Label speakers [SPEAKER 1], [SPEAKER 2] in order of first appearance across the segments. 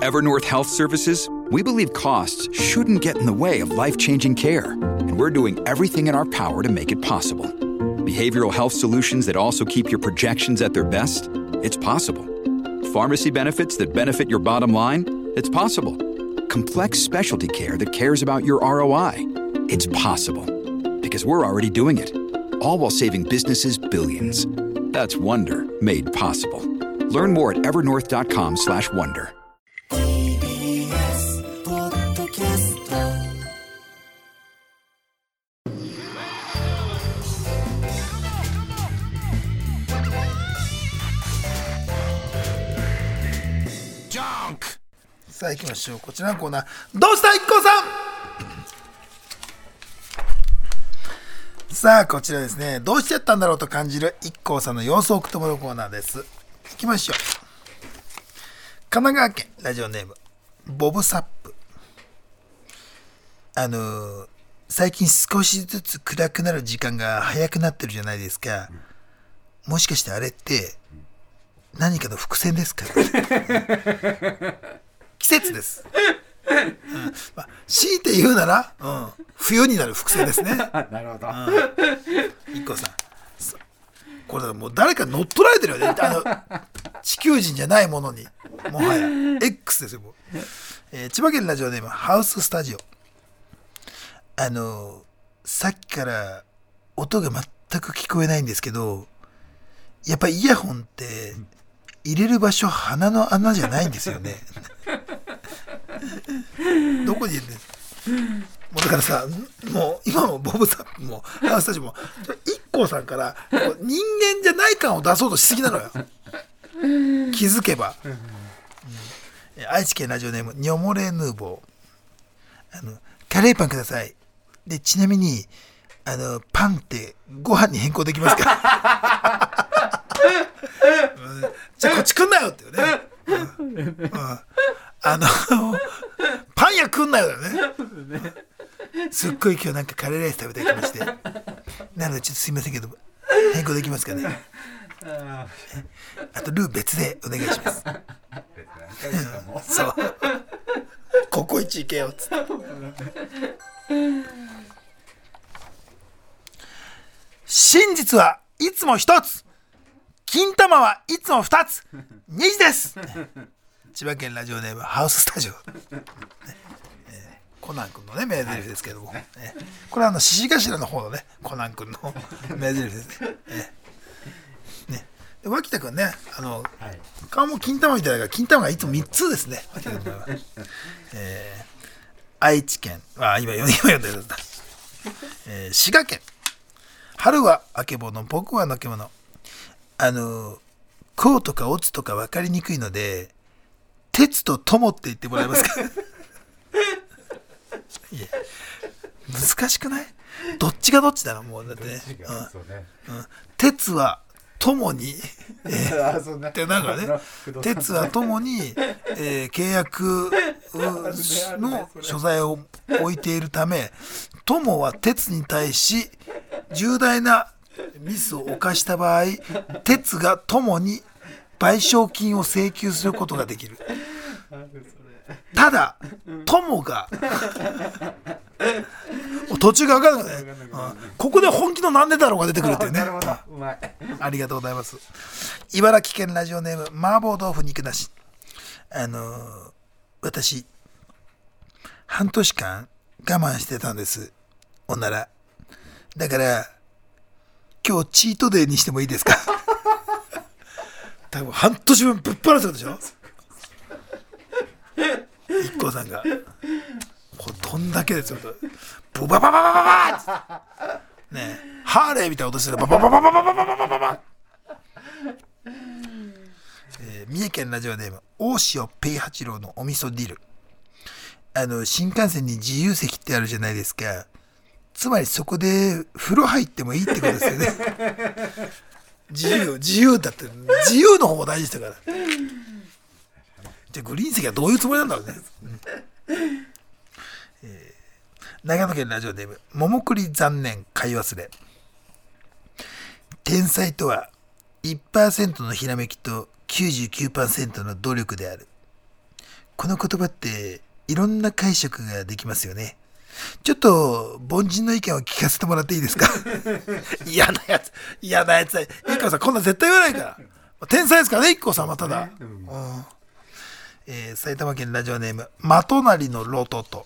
[SPEAKER 1] Evernorth Health Services, we believe costs shouldn't get in the way of life-changing care, and we're doing everything in our power to make it possible. Behavioral health solutions that also keep your projections at their best? It's possible. Pharmacy benefits that benefit your bottom line? It's possible. Complex specialty care that cares about your ROI? It's possible. Because we're already doing it. All while saving businesses billions. That's Wonder made possible. Learn more at evernorth.com/wonder.
[SPEAKER 2] TBS ポッドキャスト。
[SPEAKER 3] さあ行きましょう。こちらのコーナー、どうしたIKKOさん。さあこちらですね、どうしちゃったんだろうと感じるIKKOさんの様子を送ってもらうコーナーです。行きましょう。神奈川県ラジオネームボブサップ。最近少しずつ暗くなる時間が早くなってるじゃないですか。もしかしてあれって何かの伏線ですか？季節です。強いて言うなら、冬になる伏線ですね。
[SPEAKER 4] なるほど。
[SPEAKER 3] IKKOさん、これもう誰か乗っ取られてるよね。地球人じゃないものに、もはや X ですよ。もう千葉県ラジオネームハウススタジオ。さっきから音が全く聞こえないんですけど、やっぱイヤホンって入れる場所鼻の穴じゃないんですよね。どこに入れる？もうだからさ、もう今もボブさんもハウススタジオもIKKOさんから人間じゃない感を出そうとしすぎなのよ。気づけば。愛知県ラジオネームニョモレヌーボー。カレーパンください。でちなみにパンってご飯に変更できますか？じゃあこっち来んなよっていうね。パン屋来んなよだよね。すっごい今日なんかカレーライス食べたい気がして、なのでちょっとすいませんけど変更できますかね。あとルー別でお願いします。そう。ココイチ行けよっつって。真実はいつも一つ、金玉はいつも二つ、2時です。千葉県ラジオネームハウススタジオ。コナン君のね名台詞ですけども、これは獅子頭の方のねコナン君の名台詞ですね。で脇田君ね、顔も金玉みたいだから金玉がいつも3つですね。脇田君は愛知県今読んでるんだ。滋賀県春はあけぼの僕はのけもの。こうとかおつとか分かりにくいので鉄と友って言ってもらえますか？いや難しくない？どっちがどっちだろう。もうだってね、鉄は友に、ってなんかね、鉄は友に、契約の所在を置いているため、友は鉄に対し重大なミスを犯した場合、鉄が友に賠償金を請求することができる。ただ友が途中が分からないね、ここで本気のなんでだろうが出てくるっていうね。ありがとうございます。茨城県ラジオネーム麻婆豆腐肉なし。私半年間我慢してたんです、おなら。だから今日チートデーにしてもいいですか？多分半年分ぶっ放するでしょ。IKKOさんがどんだけですよ。ブババババババッねえ、ハーレーみたいな音してる。バババババババババババ。三重県ラジオネーム大塩ペイ八郎のお味噌ディル。新幹線に自由席ってあるじゃないですか。つまりそこで風呂入ってもいいってことですよね。自由だって、自由の方も大事だから。じゃあグリーン席はどういうつもりなんだろうね。長野県ラジオネーム桃栗残念買い忘れ。天才とは 1% のひらめきと 99% の努力である。 この言葉っていろんな解釈ができますよね。ちょっと凡人の意見を聞かせてもらっていいですか？嫌なやつだ。一個さんこんな絶対言わないから。天才ですからね、一個さんはただ。埼玉県ラジオネームまとなりのロトと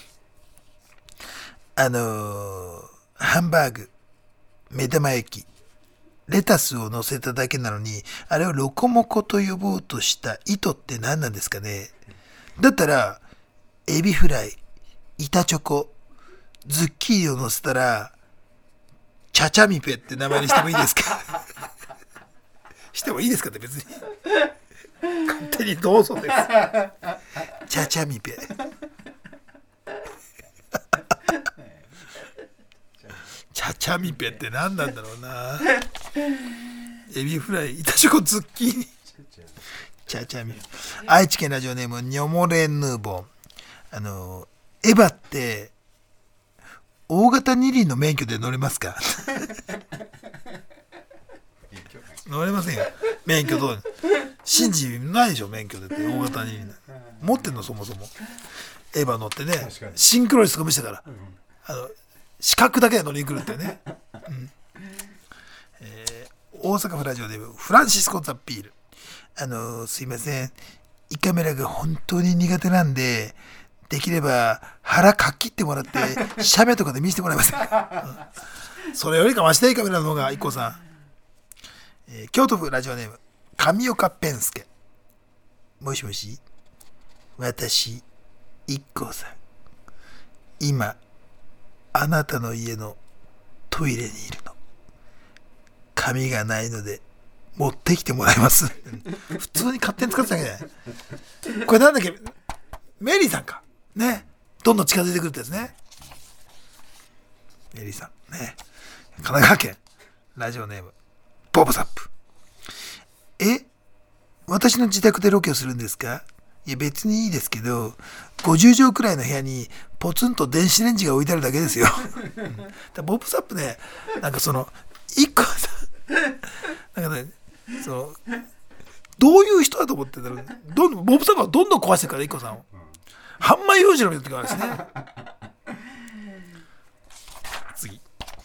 [SPEAKER 3] ハンバーグ、目玉焼き、レタスを乗せただけなのに、あれをロコモコと呼ぼうとした意図って何なんですかね。だったらエビフライ、板チョコ、ズッキーニを乗せたらチャチャミペって名前にしてもいいですか？してもいいですかって別に勝手にどうぞです。チャチャミペチャチャミペって何なんだろうな。エビフライ、板チョコ、ズッキーニ、チャチャミペ。愛知県ラジオネームニョモレヌーボン。エヴァって大型二輪の免許で乗れますか？乗れませんよ。免許どう？信じないでしょ、免許でって大型二輪持ってんのそもそも。エヴァ乗ってね、シンクロ率が無視だから、資格だけで乗りに来るってね。大阪府ラジオでフランシスコ・ザ・ピール。すいません、胃カメラが本当に苦手なんで、できれば腹かっきってもらって写メとかで見せてもらえませんか？それよりかまして胃カメラの方が一個さん。京都府ラジオネーム上岡ペンスケ。もしもし、私一個さん、今あなたの家のトイレにいるの。紙がないので持ってきてもらえます？普通に勝手に使ってたわけじゃない。これなんだっけ、メリーさんかね。どんどん近づいてくるってやつね。メリーさんね。神奈川県ラジオネームボブサップ。私の自宅でロケをするんですか？いや別にいいですけど、50畳くらいの部屋にポツンと電子レンジが置いてあるだけですよ。ボブサップね、なんかその一個さ、なんかね、そのどういう人だと思ってんだろう。ボブサップはどんどん壊してるから一個さんを。ハンマー用紙の時からですね。次、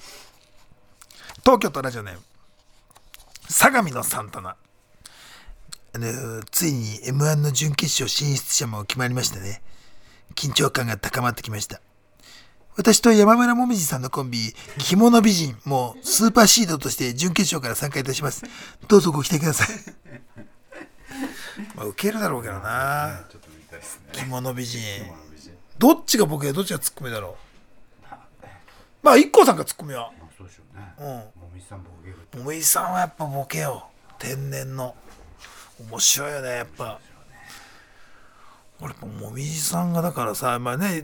[SPEAKER 3] 東京都ラジオネーム相模のサンタナ。ついに M1 の準決勝進出者も決まりましたね。緊張感が高まってきました。私と山村もみじさんのコンビ着物美人もスーパーシードとして準決勝から参加いたします。どうぞご期待ください。まあ受けるだろうけどな。着物美人、どっちがボケでどっちがツッコミだろう。まあ IKKO さんがツッコミは、
[SPEAKER 4] そうでしょうね。もみじさんボケる。
[SPEAKER 3] もみじさんはやっぱボケよ。天然の面白いよね、やっぱ。俺もみじさんがだからさ、まあね、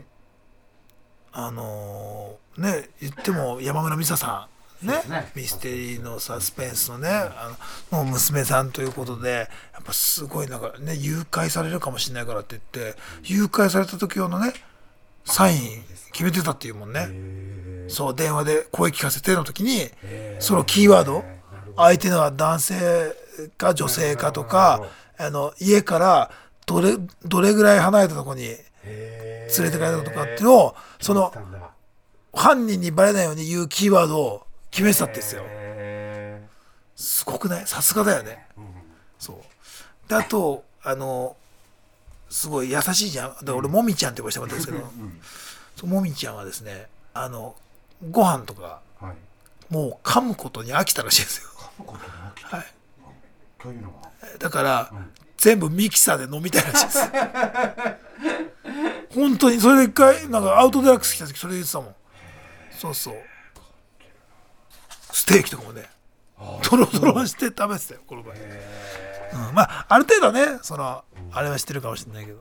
[SPEAKER 3] ね、言っても山村美沙さんね、ミステリーのサスペンスのね、の娘さんということで、やっぱすごいなんかね、誘拐されるかもしれないからって言って、誘拐された時用のねサイン決めてたっていうもんね。そう、電話で声聞かせての時に、そのキーワード、相手の男性か女性かとか、家からどれぐらい離れたところに連れてかれたとかっていうのを、その犯人にバレないように言うキーワードを決めてたってですよ。すごくない？さすがだよね。そうで、あとすごい優しいじゃん。だから俺もみちゃんって呼ばせてもらったんですけど、そうもみちゃんはですね、ご飯とか、もう噛むことに飽きたらしいですよ。はい。
[SPEAKER 4] というのは
[SPEAKER 3] だから、全部ミキサーで飲みたいらしいです。本当にそれで一回なんかアウトデラックス来た時それ言ってたもん。そうそう。ステーキとかもね、ドロドロして食べてたよこの場合。まあある程度ね、そのあれは知ってるかもしれないけど。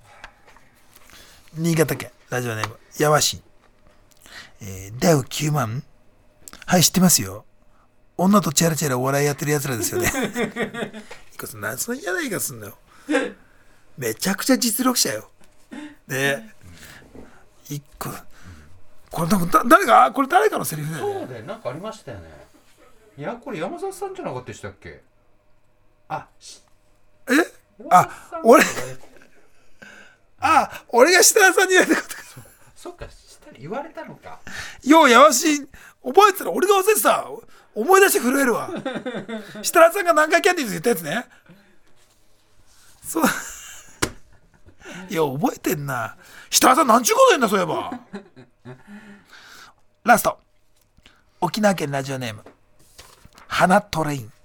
[SPEAKER 3] 新潟県ラジオネームやわしん。ダウ9万。はい、知ってますよ。女とチャラチャラお笑いやってるやつらですよね。何その嫌な言い方すんだよ。めちゃくちゃ実力者よ。で、一個これ多分誰かのセリフだよね。
[SPEAKER 4] そうだよ、なんかありましたよね。いや、これ山里さんじゃなかったでしたっけ？俺
[SPEAKER 3] あ俺が設楽さんに言われたことか。
[SPEAKER 4] そっか、言われたのか。
[SPEAKER 3] ようやわし覚えてたら俺が忘れてた。思い出して震えるわ。設楽さんが南海キャンディーズ言ったやつね。そういや覚えてんな。設楽さんなんちゅうこと言うんだそういえば。ラスト、沖縄県ラジオネーム花トレイン。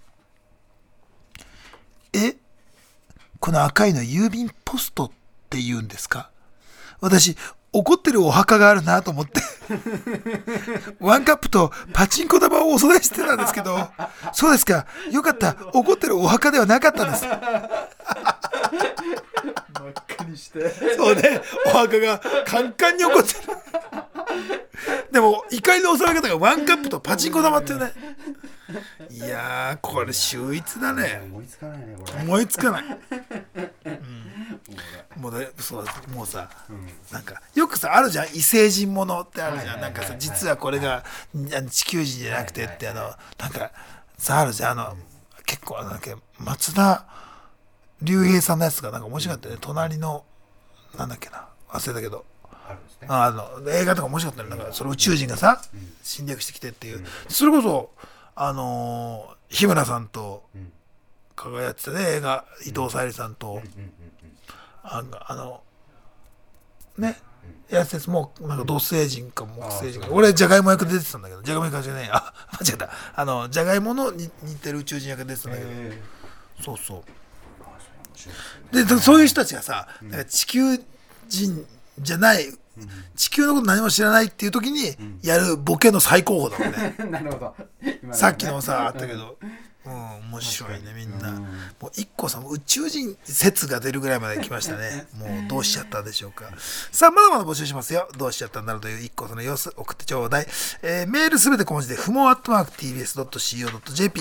[SPEAKER 3] この赤いの郵便ポストって言うんですか？私怒ってるお墓があるなと思ってワンカップとパチンコ玉をお供えしてたんですけど、そうですか、よかった、怒ってるお墓ではなかったんです。
[SPEAKER 4] 真っ赤にして
[SPEAKER 3] そうね、お墓がカンカンに怒ってる。でも怒りの収め方がワンカップとパチンコ玉っていうね。いやーこれ秀逸だね。
[SPEAKER 4] 思いつかないねこれ。
[SPEAKER 3] 思いつかない、もうそうもうさ、なんかよくさあるじゃん、異星人ものってあるじゃん。なんかさ実はこれが地球人じゃなくてってなんかさあるじゃん。結構なんか松田龍平さんのやつがなんか面白かったね。隣のなんだっけな忘れたけど、映画とか面白かったね。なんかその宇宙人がさ侵略してきてっていう、それこそ日村さんと輝いてたね映画、伊藤沙莉さんとねやつです。もうなんか土星人か木星人か、俺ジャガイモ役で出てたんだけど、ジャガイモ役じゃねえ、間違えた、ジャガイモの似てる宇宙人役で出てたんだけど、そうそうでそういう人たちがさ、なんか地球人じゃない、地球のこと何も知らないっていう時にやるボケの最高峰だもんね。
[SPEAKER 4] なるほど。
[SPEAKER 3] さっきのさあったけど、面白いねみんな。もう一個さん宇宙人説が出るぐらいまで来ましたね。もうどうしちゃったんでしょうか。さあまだまだ募集しますよ。どうしちゃったんだろうという一個さんの様子送ってちょうだい。メールすべて小文字で不毛@tbs.co.jp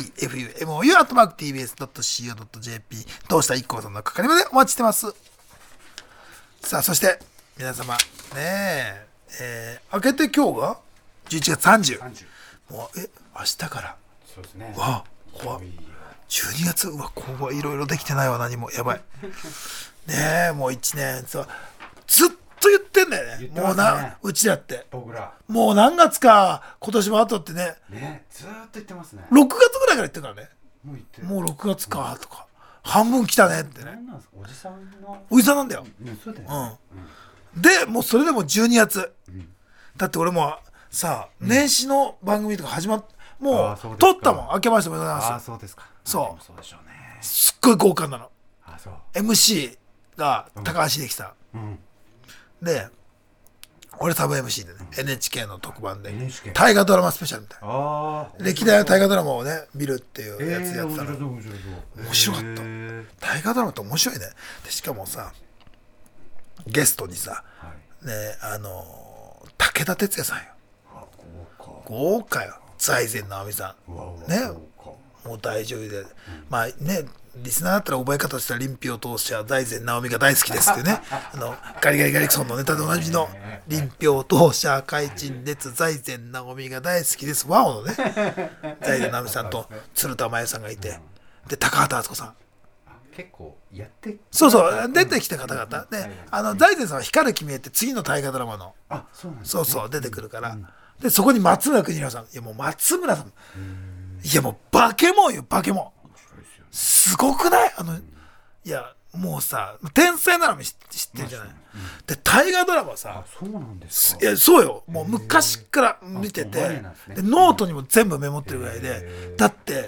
[SPEAKER 3] fumu@tbs.co.jp どうした一個さんの係までお待ちしてます。さあそして皆様ね明けて今日が11月30。もう明日から。
[SPEAKER 4] そうですね。
[SPEAKER 3] わあ怖っ。12月うわ怖い、いろいろできてないわ何もやばい。ねえもう1年さずっと言ってんだよね。もううちだって
[SPEAKER 4] 僕ら
[SPEAKER 3] もう何月か今年もあとってね。
[SPEAKER 4] ずーっと言ってますね。
[SPEAKER 3] 6月ぐらいから言ってるからね。
[SPEAKER 4] もう言ってる。
[SPEAKER 3] もう6月かとか半分来たねってね。
[SPEAKER 4] 何なんですかおじさんの。
[SPEAKER 3] おじさんなんだよ。
[SPEAKER 4] そうだよね。
[SPEAKER 3] でもうそれでも12月、だって俺もさ年始の番組とか始まっもう撮ったもん。明けましておめでとうございます。
[SPEAKER 4] そうですか。
[SPEAKER 3] そう
[SPEAKER 4] そうでしょうね。
[SPEAKER 3] すっごい豪華なの。
[SPEAKER 4] そう
[SPEAKER 3] MC が高橋英樹さん、で俺サブ MC でね、NHK の特番で大河ドラマスペシャルみたいな、歴代の大河ドラマをね見るっていうやつやってたの。面白かった。大河ドラマって面白いね。でしかもさゲストにさ、ね武田鉄矢さんよ。豪華よ。財前直見さんね、もう大女優で、まあねリスナーだったら覚え方としては臨氷当社財前直見が大好きですっていうねガリガリガリクソンのネタでおなじみの臨氷当社海珍列財前直見が大好きですワオのね財前直見さんと鶴田真由さんがいて、で高畑敦子さん
[SPEAKER 4] 結構やって
[SPEAKER 3] そう出てきた方々で、財前さんは光る君へって次の大河ドラマのそう出てくるから、でそこに松村邦洋さん、いやもう松村さん、いやもうバケモンよバケモン。すごくない？いやもうさ天才なの知ってるじゃない。で大河ドラマさ、
[SPEAKER 4] そうなんですか。
[SPEAKER 3] いやそうよ、もう昔から見てて、でノートにも全部メモってるぐらいで、だって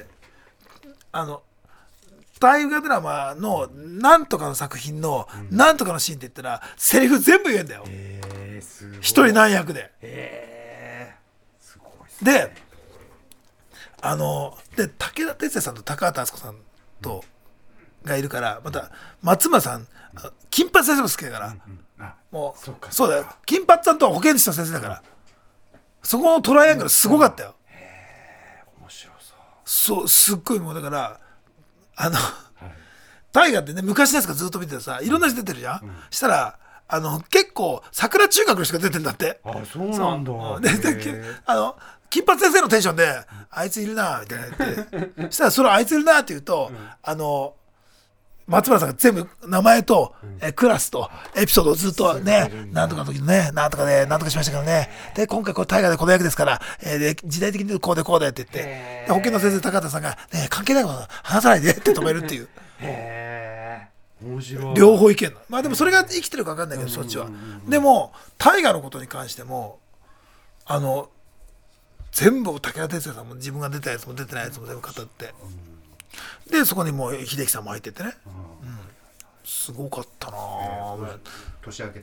[SPEAKER 3] 大河ドラマのなんとかの作品のなんとかのシーンって言ったらセリフ全部言えんだよ。一人何役で。
[SPEAKER 4] すごいっすね。
[SPEAKER 3] でで武田鉄矢さんと高畑敦子さんとがいるから、また松村さん金髪先生も好きだから、もうそうだよ、金髪さんとは保健師の先生だから、そこのトライアングルすごかったよ。
[SPEAKER 4] 面白
[SPEAKER 3] そうすっごいもうだから大河ってね昔のやつがずっと見ててさ、いろんな人出てるじゃん、したら結構桜中学の人が出てんだって。
[SPEAKER 4] そうなんだ。
[SPEAKER 3] で金髪先生のテンションであいついるなみたいな言ってしたらそれあいついるなって言うと、 松村さんが全部名前と、クラスとエピソードをずっとね、なんとかの時ね、なんとかで、なんとかしましたからね。で、今回これ大河でこの役ですから、で時代的にこうでこうでって言って、で保健の先生高田さんが、ね、関係ないこと話さないでって止めるっていう。
[SPEAKER 4] 面白い。
[SPEAKER 3] 両方いけんの。まあでもそれが生きてるか分かんないけど、そっちは。でも、大河のことに関しても、全部武田鉄矢さんも自分が出たやつも出てないやつも全部語って。でそこにもう秀樹さんも入っててね、すごかったな
[SPEAKER 4] 年明け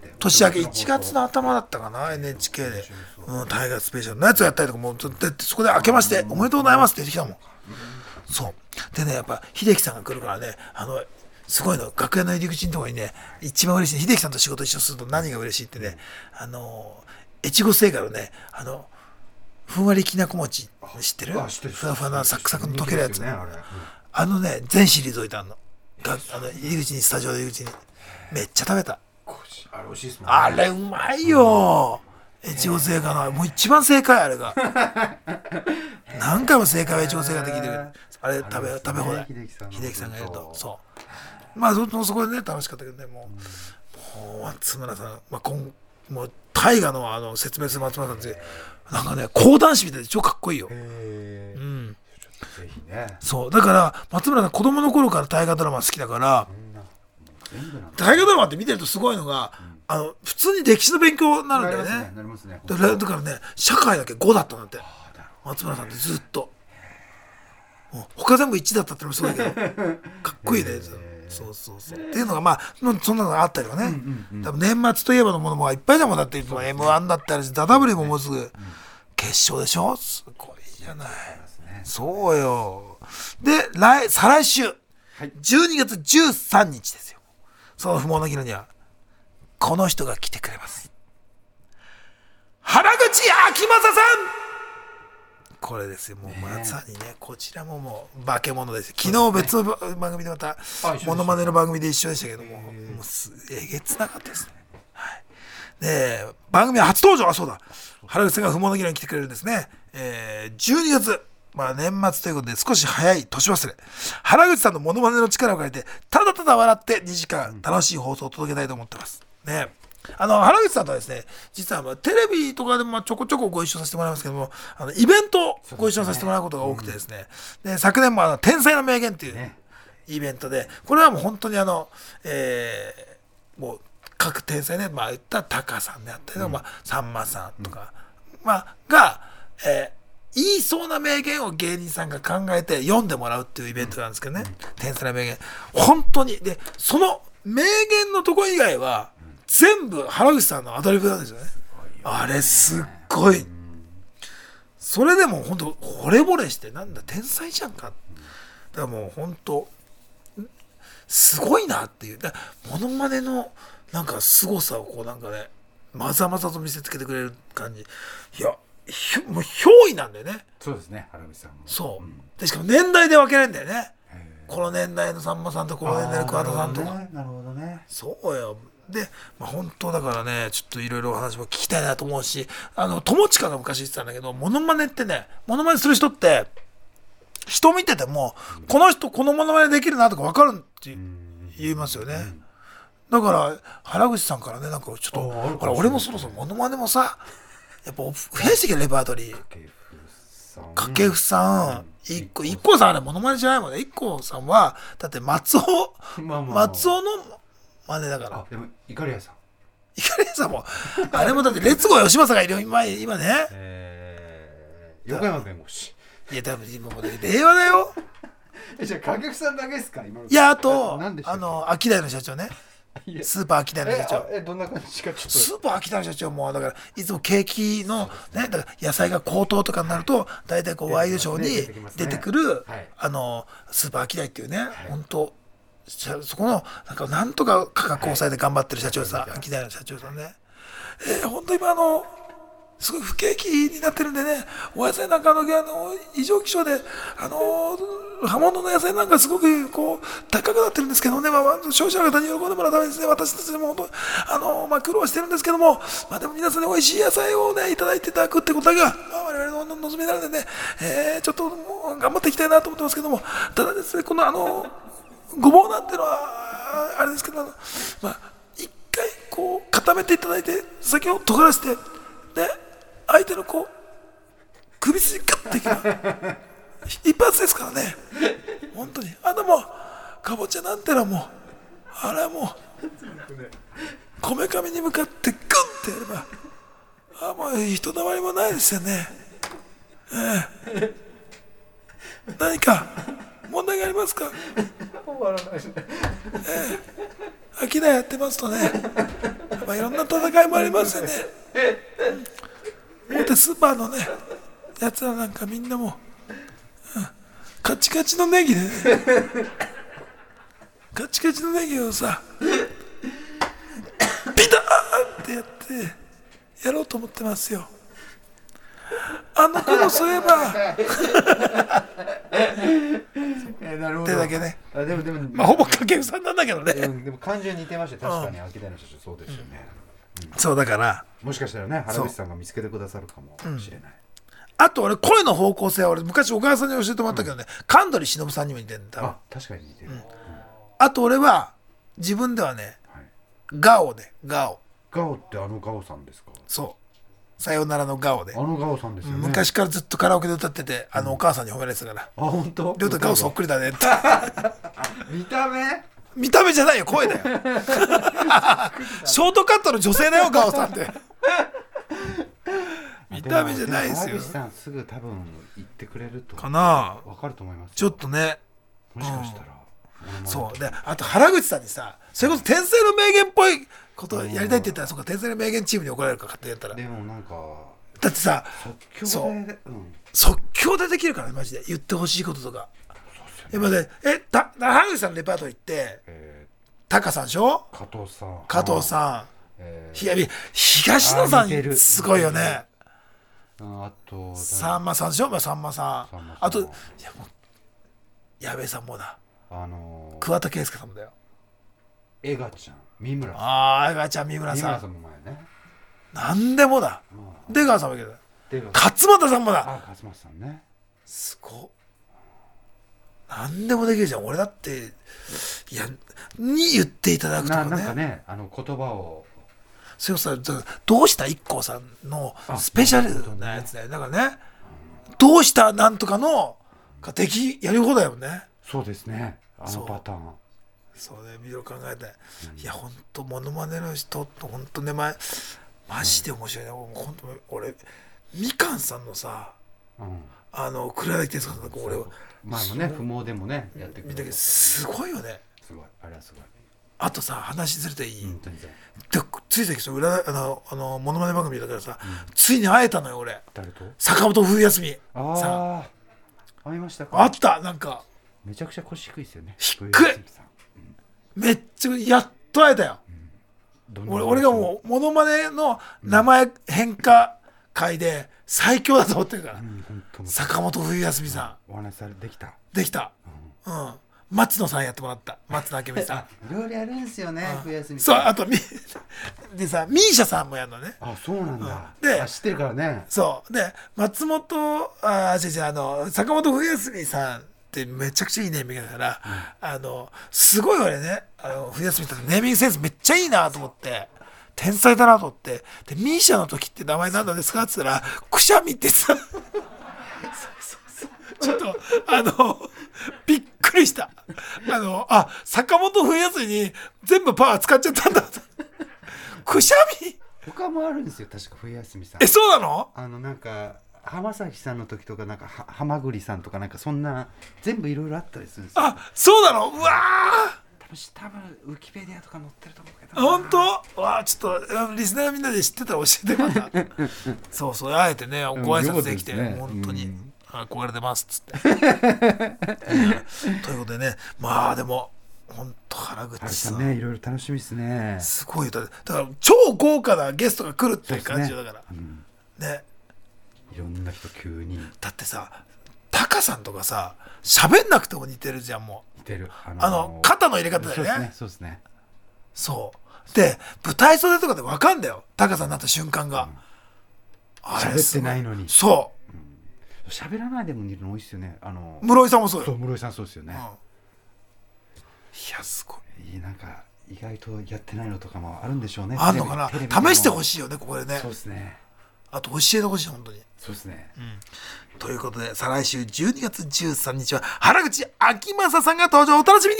[SPEAKER 3] 1月の頭だったかな NHK で、大河スペシャルのやつをやったりとかもうでそこで明けましておめでとうございますって言ってきたもん。そうでねやっぱ秀樹さんが来るからねすごいの楽屋の入り口のところにね一番嬉しい秀樹さんと仕事一緒すると何が嬉しいってね越後製菓のねふんわりきなこ餅知ってる？ふわふわなサクサクの溶けるやつ。全シリーズ置いてあるの。入り口にスタジオの入り口にめっちゃ食べた。
[SPEAKER 4] あれ美味しいですもんね。
[SPEAKER 3] あれうまいよ。越後製菓のもう一番正解あれが。何回も正解は越後製菓で聞いてる。あれ食べ放題。秀樹さんがやるとそうまあそこでね楽しかったけどねもう松村さんもう大河の説明する松村さんってなんかね講談師みたいで超かっこいいよ。
[SPEAKER 4] ぜひね。
[SPEAKER 3] そうだから松村さん子供の頃から大河ドラマ好きだから大河ドラマって見てるとすごいのが、普通に歴史の勉強になるんだよね。
[SPEAKER 4] なりますね。
[SPEAKER 3] だからね社会だけ5だったなんて松村さんってずっと他全部1だったってのもすごいけどかっこいいね。そうっていうのがまあそんなのがあったりとかね、多分年末といえばのものもいっぱいだもんだって M1 だったりダダブルももうすぐ決勝でしょ。すごいじゃない。そうよ。で再来週、12月13日ですよ。その不毛の議論にはこの人が来てくれます。原口あきまささん。これですよ。もうまさにねこちらももう化け物ですよ。昨日別の番組でまたモノマネの番組で一緒でしたけども、もうえげつなかったですね。で番組は初登場そうだ原口さんが不毛の議論に来てくれるんですね。12月年末ということで少し早い年忘れ原口さんのモノマネの力を借りてただただ笑って2時間楽しい放送を届けたいと思ってますね。原口さんとはですね実はテレビとかでもちょこちょこご一緒させてもらいますけどもイベントをご一緒させてもらうことが多くてですね、で昨年も天才の名言っていうイベントでこれはもう本当にもう各天才ね言ったらタカさんであったりとか、さんまさんとか、が、言いそうな名言を芸人さんが考えて読んでもらうっていうイベントなんですけどね、天才な名言本当にでその名言のとこ以外は全部原口さんのアドリブなんですよね。あれすっごいそれでも本当惚れ惚れしてなんだ天才じゃんか。だからもう本当すごいなっていうモノマネのなんか凄さをなんかねまざまざと見せつけてくれる感じ。いやもう憑依なんだよね。
[SPEAKER 4] そうですね原口さんも
[SPEAKER 3] そうでしかも年代で分けられるんだよね。この年代のさんまさんとこの年代の桑田さんとか。
[SPEAKER 4] なるほどね。
[SPEAKER 3] そうよ。で、本当だからねちょっといろいろお話も聞きたいなと思うし友近が昔言ってたんだけどモノマネってねモノマネする人って人見ててもこの人このモノマネできるなとか分かるって言いますよね。だから原口さんからねなんかちょっとほら俺もそろそろモノマネもさやっぱ増やしてきてレパートリー掛布さんIKKOさんあれモノマネじゃないもんね。IKKOさんはだって松尾の真似だから。
[SPEAKER 4] でもイカリアさん
[SPEAKER 3] もあれもだって列郷義政がいる今ね、
[SPEAKER 4] 横山弁護士
[SPEAKER 3] いや多分今もう令和だよ。
[SPEAKER 4] じゃあ掛布さんだけですか今の。
[SPEAKER 3] いやあとアキダイの社長ねスーパーアキダイの社長
[SPEAKER 4] どんな感じかちょっと。
[SPEAKER 3] スーパーアキダイの社長もだからいつも景気のねだから野菜が高騰とかになると大体ワイドショーに出てくるスーパーアキダイっていうね本当そこのなんとか価格抑えて頑張ってる社長さんアキダイの社長さんね本当今すごい不景気になってるんでねお野菜なんか異常気象で葉物の野菜なんかすごく高くなってるんですけどね、消費者の方に喜んでもらうためにですね私たちでも本当苦労してるんですけども、でも皆さんに美味しい野菜をねいただいていただくってことが、我々の望みなのでね、ちょっともう頑張っていきたいなと思ってますけども、ただですねこのごぼうなんてのはあれですけど、一回こう固めていただいて先を尖らせてで相手のこう首筋ガッていけば一発ですからね。本当にもうかぼちゃなんてのはもうあれはもうこめかみに向かってグンってやればもう人だまりもないですよね。何か問題がありますか。
[SPEAKER 4] 終わらないですね。
[SPEAKER 3] 商いやってますとね、いろんな戦いもありますよね。大手スーパーのねやつらなんかみんなもう、カチカチのネギでねカチカチのネギをさピターってやってやろうと思ってますよ。頃そういえば
[SPEAKER 4] なるほど。
[SPEAKER 3] 手だけね。
[SPEAKER 4] でも、
[SPEAKER 3] ほぼ掛布さんなんだけどね。
[SPEAKER 4] でも感じは似てましたよ。確かに秋田の社長そうですよね。
[SPEAKER 3] そうだから
[SPEAKER 4] もしかしたらね原口さんが見つけてくださるかもしれない。
[SPEAKER 3] あと俺声の方向性は俺昔小川さんに教えてもらったけどね、神取忍さんにも似てるんだ。
[SPEAKER 4] あ、確かに似てる。
[SPEAKER 3] あと俺は自分ではね、ガオでガオ
[SPEAKER 4] ってガオさんですか。
[SPEAKER 3] そうさよならのガオで
[SPEAKER 4] ガオさんですよね。
[SPEAKER 3] 昔からずっとカラオケで歌っててお母さんに褒められてたから。
[SPEAKER 4] 本当。
[SPEAKER 3] りょうたガオそっくりだねって見た目じゃないよ声だよショートカットの女性だよガオさんって見た目じゃないですよ。
[SPEAKER 4] 原口さんすぐ多分言ってくれると
[SPEAKER 3] かな。
[SPEAKER 4] 分かると思います。
[SPEAKER 3] ちょっとね、
[SPEAKER 4] もしかしたら、
[SPEAKER 3] そうで、あと原口さんにさ、それこそ天才の名言っぽいことをやりたいって言ったら、そうか天才の名言チームに怒られるか勝手にやったら。
[SPEAKER 4] でもなんか
[SPEAKER 3] だってさ即興でできるからねマジで言ってほしいこととか。今で原口さんのレパートリーってタカさんでしょ。
[SPEAKER 4] 加藤
[SPEAKER 3] さん、東野さんすごいよね。
[SPEAKER 4] あと
[SPEAKER 3] さんまさんでしょ。さんまさん、あともう矢部さんもだ。桑田佳祐さんもだよ。
[SPEAKER 4] エガちゃん、三村さん。
[SPEAKER 3] エガちゃん、三村さん。
[SPEAKER 4] も前ね。
[SPEAKER 3] なんでもだ。出川さんもいけど。勝俣さんもだ。
[SPEAKER 4] 勝俣さんね。
[SPEAKER 3] すごっ。なんでもできるじゃん。俺だってに言っていただくとかね。
[SPEAKER 4] なんかね言葉を。
[SPEAKER 3] それをさどうしたIKKOさんのスペシャルなやつだよ。だからね、どうしたなんとかのがやる方だよね。
[SPEAKER 4] そうですね。パターン。
[SPEAKER 3] そうね、いろいろ考えて、いや本当モノマネの人と本当ねマジで面白いね。本当俺みかんさんのさ、黒柳徹子さんの俺
[SPEAKER 4] 前もね不毛でもねやってくれたけど
[SPEAKER 3] すごいよね。
[SPEAKER 4] すごい、あれはすごい。
[SPEAKER 3] あとさ話ずれていい？でついさっきモノマネ番組だからさ、ついに会えたのよ俺。
[SPEAKER 4] 誰と？
[SPEAKER 3] 坂本冬休み
[SPEAKER 4] さん。会いましたか？
[SPEAKER 3] あった。なんか
[SPEAKER 4] めちゃくちゃ腰低いですよね。
[SPEAKER 3] 低い。めっちゃやっと会えたよ。俺がもうモノマネの名前変化会で最強だと思ってるから。坂本冬休みさ
[SPEAKER 4] ん。お話されできた。
[SPEAKER 3] 松野さんやってもらった。松野明美さ
[SPEAKER 4] ん。いろいろやるんですよね。冬休み。
[SPEAKER 3] そう、あとでさミーシャさんもやるのね。
[SPEAKER 4] そうなんだ。
[SPEAKER 3] で
[SPEAKER 4] 知ってるからね。
[SPEAKER 3] そうで坂本冬休みさんってめちゃくちゃいいネーミングだから、すごい俺ね冬休みってネーミングセンスめっちゃいいなと思って天才だなと思って、でミーシャの時って名前なんですかって言ったらくしゃみってさちょっとびっくりした。坂本冬休みに全部パワー使っちゃったんだくしゃみ
[SPEAKER 4] 他もあるんですよ確か冬休みさん。
[SPEAKER 3] そうなの？
[SPEAKER 4] なんか浜崎さんの時とかなんか浜栗さんとかなんかそんな全部いろいろあったりするんですよ。
[SPEAKER 3] そうなの？うわ
[SPEAKER 4] 多分ウィキペディアとか載ってると思うけど。
[SPEAKER 3] 本当？わちょっとリスナーみんなで知ってたら教えてまたそうあえてねご挨拶できて、本当に憧れてますっつってということでね、でも本当原口さん
[SPEAKER 4] ねいろいろ楽しみですね。
[SPEAKER 3] すごいだから超豪華なゲストが来るっていう感じだからね。
[SPEAKER 4] いろんな人急に。
[SPEAKER 3] だってさタカさんとかさ喋んなくても似てるじゃん。もう
[SPEAKER 4] 似てる。
[SPEAKER 3] 肩の入れ方だよね。
[SPEAKER 4] そうですね。
[SPEAKER 3] そうで舞台袖とかで分かんだよタカさんになった瞬間が。
[SPEAKER 4] 喋ってないのに。
[SPEAKER 3] そう
[SPEAKER 4] 喋らないでも似るの多いですよね。
[SPEAKER 3] 室井さんもそうよ。
[SPEAKER 4] 室井さんそうですよね。
[SPEAKER 3] やすごい。
[SPEAKER 4] なんか意外とやってないのとかもあるんでしょうね。
[SPEAKER 3] あんのかな。試してほしいよねここでね。
[SPEAKER 4] そうですね。
[SPEAKER 3] あと教えてほしい本当に。
[SPEAKER 4] そうですね。
[SPEAKER 3] ということで再来週12月13日は原口あきまささんが登場、お楽しみに。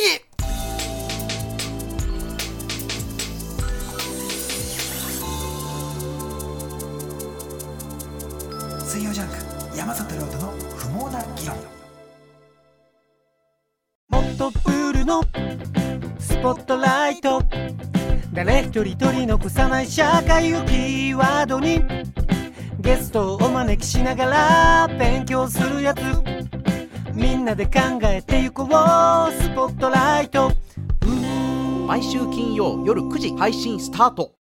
[SPEAKER 3] 水曜ジャンク山里亮太の不毛な議論。
[SPEAKER 5] もっとプールのスポットライト、誰一人取り残さない社会をキーワードにゲストをお招きしながら勉強するやつ、みんなで考えてゆこうスポットライト。
[SPEAKER 6] 毎週金曜夜9時配信スタート。